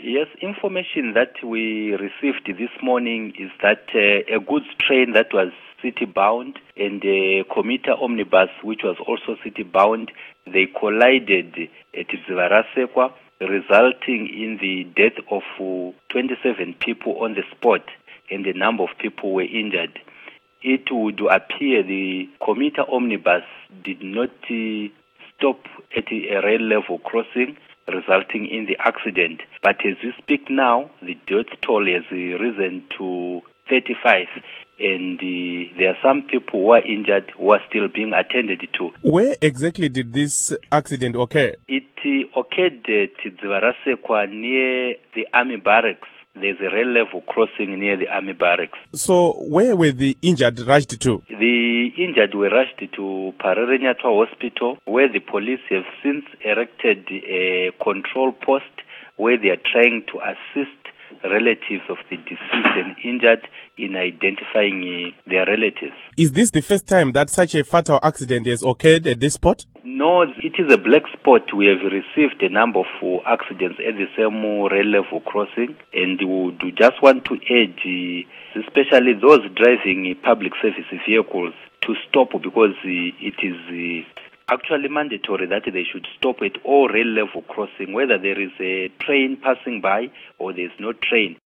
Yes, information that we received this morning is that a goods train that was city-bound and a commuter omnibus which was also city-bound, they collided at Dzivarasekwa, resulting in the death of 27 people on the spot and a number of people were injured. It would appear the commuter omnibus did not stop at a rail level crossing, resulting in the accident. But as we speak now, the death toll has risen to 35, and there are some people who are injured who are still being attended to. Where exactly did this accident occur? It occurred at Dzivarasekwa near the army barracks. There's a rail level crossing near the army barracks. So where were the injured rushed to? The injured were rushed to Parere Nyatwa Hospital, where the police have since erected a control post where they are trying to assist relatives of the deceased and injured in identifying their relatives. Is this the first time that such a fatal accident has occurred at this spot? No, it is a black spot. We have received a number of accidents at the same rail level crossing, and we would just want to urge, especially those driving public service vehicles, to stop, because it is actually mandatory that they should stop at all rail level crossing, whether there is a train passing by or there is no train.